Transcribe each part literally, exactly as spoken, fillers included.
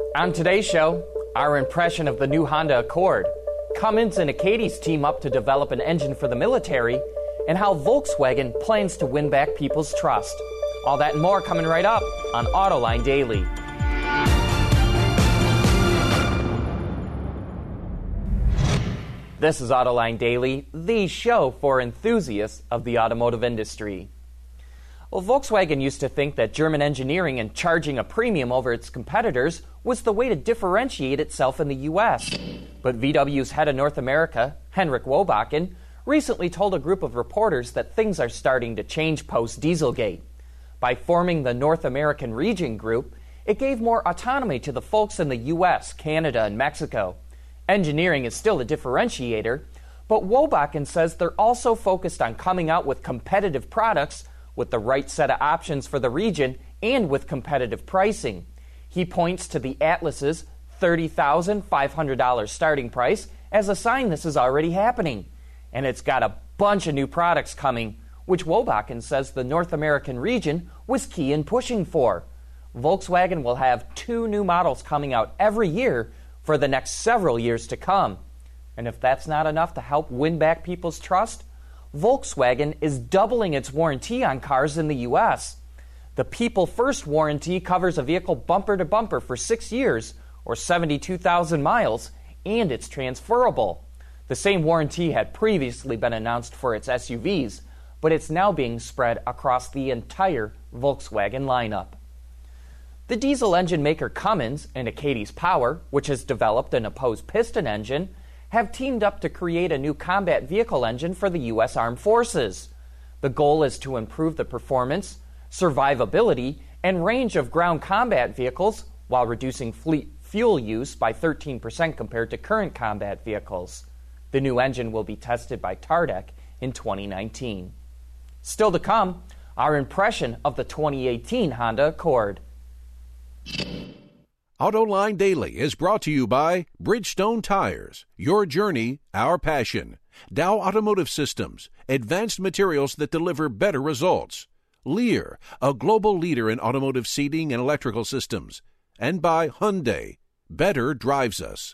On today's show, our impression of the new Honda Accord, Cummins and Achates team up to develop an engine for the military, and how Volkswagen plans to win back people's trust. All that and more coming right up on Autoline Daily. This is Autoline Daily, the show for enthusiasts of the automotive industry. Well, Volkswagen used to think that German engineering and charging a premium over its competitors was the way to differentiate itself in the U S. But V W's head of North America, Henrik Wobakken, recently told a group of reporters that things are starting to change post-Dieselgate. By forming the North American Region Group, it gave more autonomy to the folks in the U S, Canada, and Mexico. Engineering is still a differentiator, but Wobakken says they're also focused on coming out with competitive products with the right set of options for the region and with competitive pricing. He points to the Atlas's thirty thousand five hundred dollars starting price as a sign this is already happening. And it's got a bunch of new products coming, which Wobakken says the North American region was key in pushing for. Volkswagen will have two new models coming out every year for the next several years to come. And if that's not enough to help win back people's trust, Volkswagen is doubling its warranty on cars in the U S. The People First warranty covers a vehicle bumper to bumper for six years, or seventy-two thousand miles, and it's transferable. The same warranty had previously been announced for its S U Vs, but it's now being spread across the entire Volkswagen lineup. The diesel engine maker Cummins and Achates Power, which has developed an opposed piston engine, have teamed up to create a new combat vehicle engine for the U S Armed Forces. The goal is to improve the performance, survivability, and range of ground combat vehicles while reducing fleet fuel use by thirteen percent compared to current combat vehicles. The new engine will be tested by Tardec in twenty nineteen. Still to come, our impression of the twenty eighteen Honda Accord. Autoline Daily is brought to you by Bridgestone Tires, your journey, our passion. Dow Automotive Systems, advanced materials that deliver better results. Lear, a global leader in automotive seating and electrical systems. And by Hyundai, better drives us.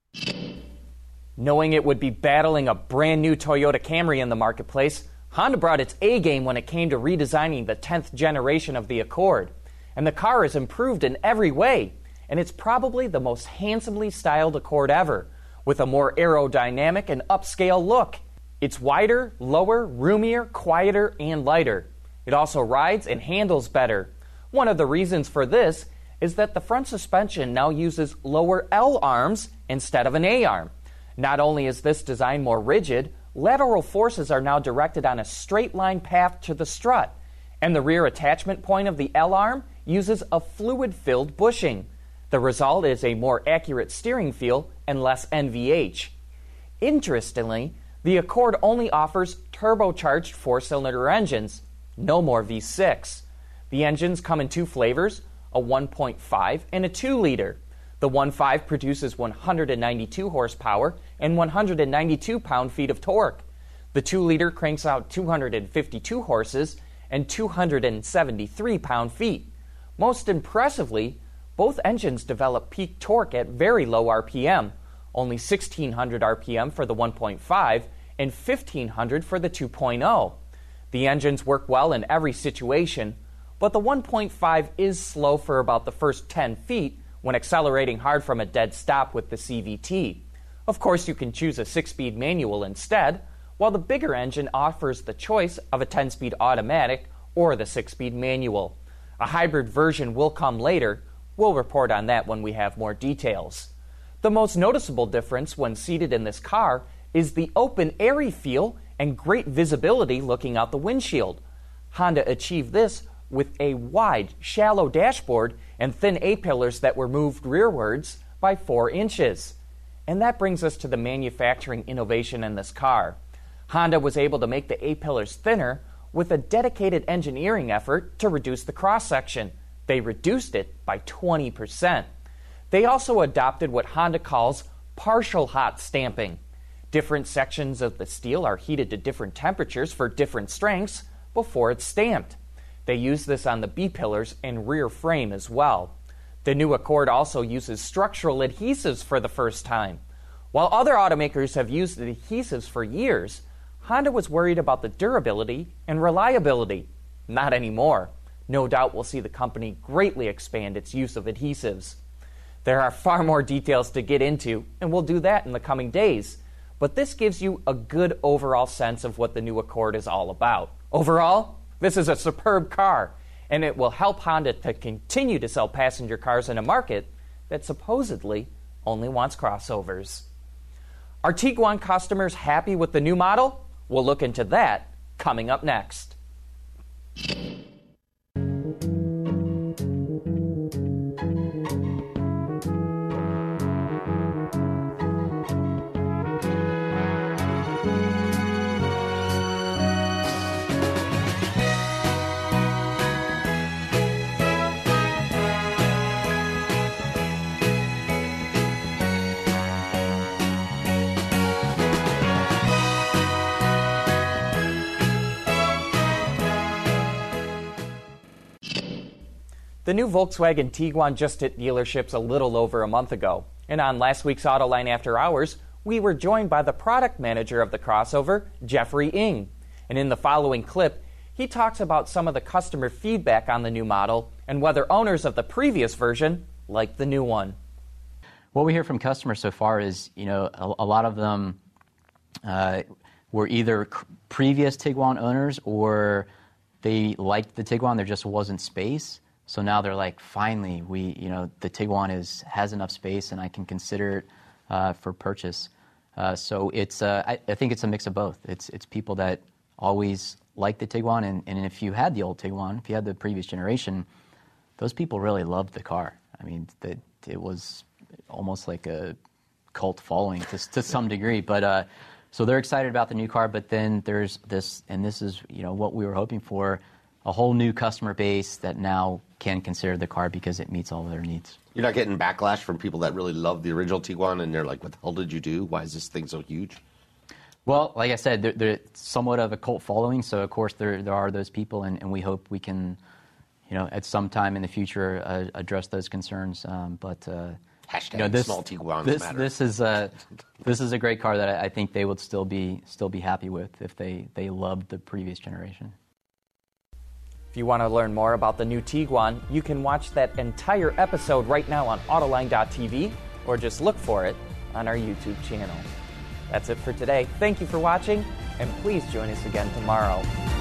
Knowing it would be battling a brand new Toyota Camry in the marketplace, Honda brought its A game when it came to redesigning the tenth generation of the Accord. And the car is improved in every way. And it's probably the most handsomely styled Accord ever, with a more aerodynamic and upscale look. It's wider, lower, roomier, quieter, and lighter. It also rides and handles better. One of the reasons for this is that the front suspension now uses lower L arms instead of an A arm. Not only is this design more rigid, lateral forces are now directed on a straight line path to the strut, and the rear attachment point of the L arm uses a fluid-filled bushing. The result is a more accurate steering feel and less N V H. Interestingly, the Accord only offers turbocharged four-cylinder engines, no more V six. The engines come in two flavors, a one point five and a two liter. The one point five produces one hundred ninety-two horsepower and one hundred ninety-two pound-feet of torque. The two liter cranks out two hundred fifty-two horses and two hundred seventy-three pound-feet. Most impressively, both engines develop peak torque at very low R P M, only sixteen hundred R P M for the one point five and fifteen hundred for the two point oh. The engines work well in every situation, but the one point five is slow for about the first ten feet when accelerating hard from a dead stop with the C V T. Of course, you can choose a six-speed manual instead, while the bigger engine offers the choice of a ten-speed automatic or the six-speed manual. A hybrid version will come later. We'll report on that when we have more details. The most noticeable difference when seated in this car is the open, airy feel and great visibility looking out the windshield. Honda achieved this with a wide, shallow dashboard and thin A-pillars that were moved rearwards by four inches. And that brings us to the manufacturing innovation in this car. Honda was able to make the A-pillars thinner with a dedicated engineering effort to reduce the cross-section. They reduced it by twenty percent. They also adopted what Honda calls partial hot stamping. Different sections of the steel are heated to different temperatures for different strengths before it's stamped. They use this on the B-pillars and rear frame as well. The new Accord also uses structural adhesives for the first time. While other automakers have used adhesives for years, Honda was worried about the durability and reliability. Not anymore. No doubt we'll see the company greatly expand its use of adhesives. There are far more details to get into, and we'll do that in the coming days. But this gives you a good overall sense of what the new Accord is all about. Overall, this is a superb car, and it will help Honda to continue to sell passenger cars in a market that supposedly only wants crossovers. Are Tiguan customers happy with the new model? We'll look into that coming up next. The new Volkswagen Tiguan just hit dealerships a little over a month ago. And on last week's Autoline After Hours, we were joined by the product manager of the crossover, Jeffrey Ng. And in the following clip, he talks about some of the customer feedback on the new model and whether owners of the previous version like the new one. What we hear from customers so far is, you know, a, a lot of them uh, were either c- previous Tiguan owners or they liked the Tiguan, there just wasn't space. So now they're like, finally, we, you know, the Tiguan is has enough space, and I can consider it uh, for purchase. Uh, so it's, uh, I, I think it's a mix of both. It's it's people that always liked the Tiguan, and, and if you had the old Tiguan, if you had the previous generation, those people really loved the car. I mean, the, it was almost like a cult following to to some degree. But uh, so they're excited about the new car. But then there's this, and this is, you know, what we were hoping for. A whole new customer base that now can consider the car because it meets all of their needs. You're not getting backlash from people that really love the original Tiguan and they're like, what the hell did you do? Why is this thing so huge? Well, like I said, they're, they're somewhat of a cult following, so of course there there are those people, and, and we hope we can, you know, at some time in the future uh, address those concerns. Um, but uh, Hashtag you know, this, small Tiguans this, matter. This is a this is a great car that I, I think they would still be still be happy with if they they loved the previous generation. If you want to learn more about the new Tiguan, you can watch that entire episode right now on Autoline dot T V or just look for it on our YouTube channel. That's it for today. Thank you for watching, and please join us again tomorrow.